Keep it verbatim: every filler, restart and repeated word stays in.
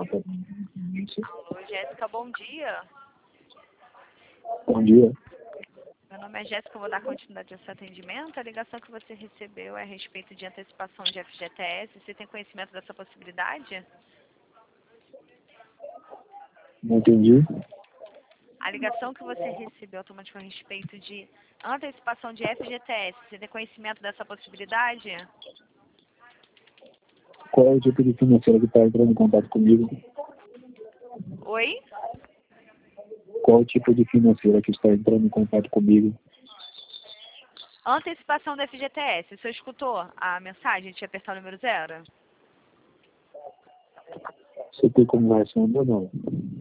Alô, Jéssica, bom dia. Bom dia. Meu nome é Jéssica, eu vou dar continuidade a esse atendimento. A ligação que você recebeu é a respeito de antecipação de F G T S. Você tem conhecimento dessa possibilidade? Não entendi. A ligação que você recebeu automaticamente a respeito de antecipação de F G T S. Você tem conhecimento dessa possibilidade? Qual é o tipo de financeira que está entrando em contato comigo? Oi? Qual o tipo de financeira que está entrando em contato comigo? Antecipação do F G T S. Você escutou a mensagem de apertar o número zero? Você tem como responder ou não?